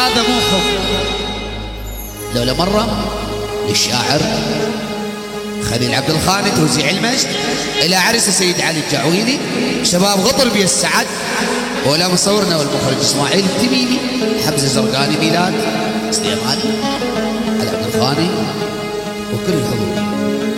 هذا مو حب. لولا مرة للشاعر خليل عبد الخاني توزيع المجد إلى عرس السيد علي الجعويني، شباب غطر بي السعد، ولا مصورنا والمخرج إسماعيل التميمي، حمزة الزرقاني، ميلاد سليمان، علي عبد الخاني، وكل الحضور.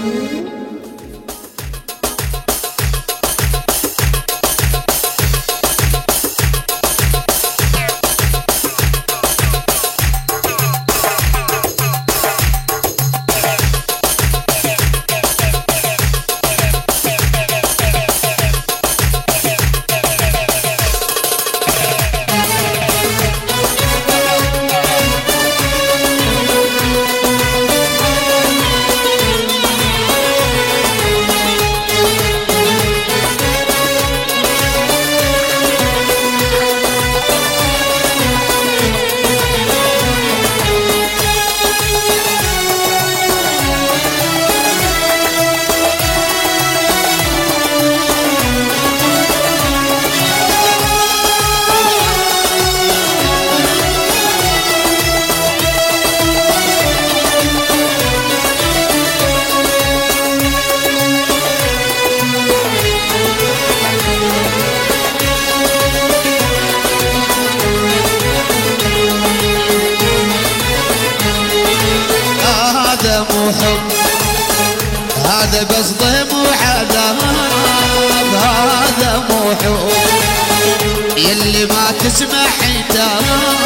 هذا بس ضيم وعذاب، هذا مو حب. يلي ما تسمع حجاب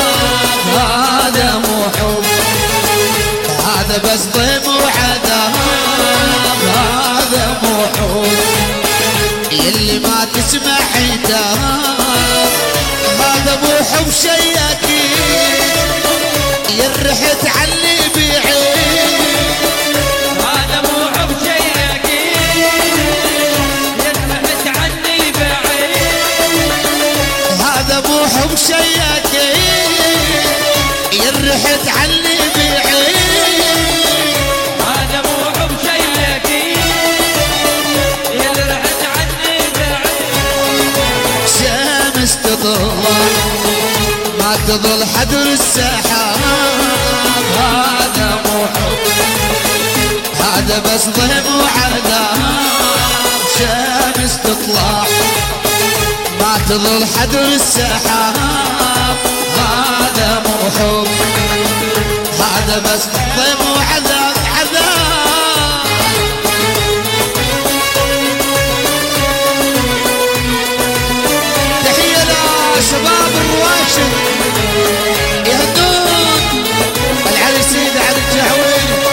هذا مو حب. هذا بس ضيم وعذاب، هذا مو حب. يلي ما تسمع حجاب هذا مو حب. شي اكيد يرحت عني بعيد، هذا مو حب. شي اكيد يرحت عني بعيد، هذا مو حب. شي اكيد يرحت عني بعيد، هذا مو حب. شي اكيد يرحت عني بعيد. شمس تطل ما تظل حدر السحاب، هذا مو حب. هذا بس ضيم وعذاب. شمس تطلع ما تظل حدر السحاب، هذا مو حب. هذا بس ضيم وعذاب عذاب. تحية لشباب الرواشد يهدون العلي السيد علي الجعويني.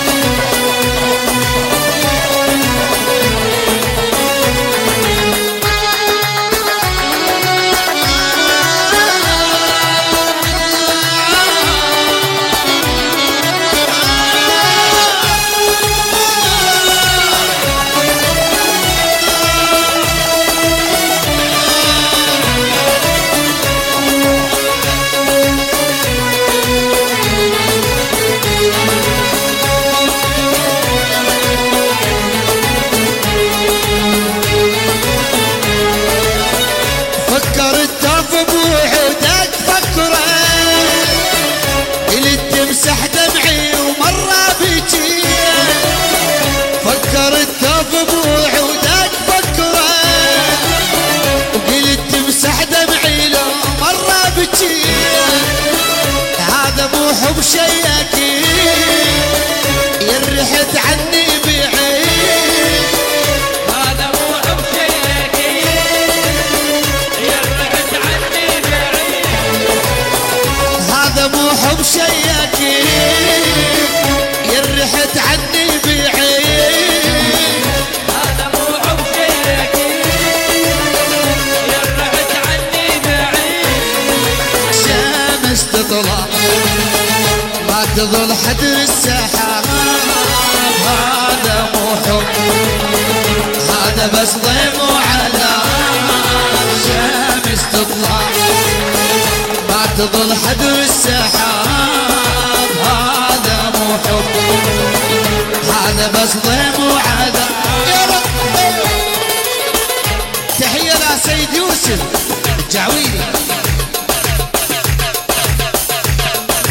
هذا مو حب. شي اكيد يرحت عني بعيد، هذا مو حب. شي اكيد يرحت عني بعيد، هذا مو حب. شي اكيد يرحت عني بعيد، هذا مو حب. شي اكيد يرحت عني بعيد. شمس تطلع ما تظل حدر السحاب، هذا مو حب. هذا بس ضيم وعذاب. شمس تطلع ما تظل حدر السحاب، هذا مو حب. هذا بس ضيم وعذاب. تحية لسيد يوسف الجعويني.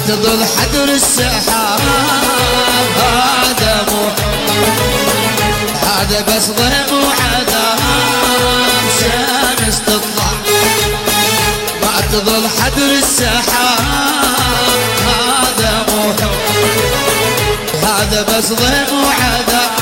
تظل حدر السحاب، هذا مو هذا بس ضيم وعذاب، شمس تطلع ما تظل حدر السحاب، هذا مو هذا بس ضيم وعذاب.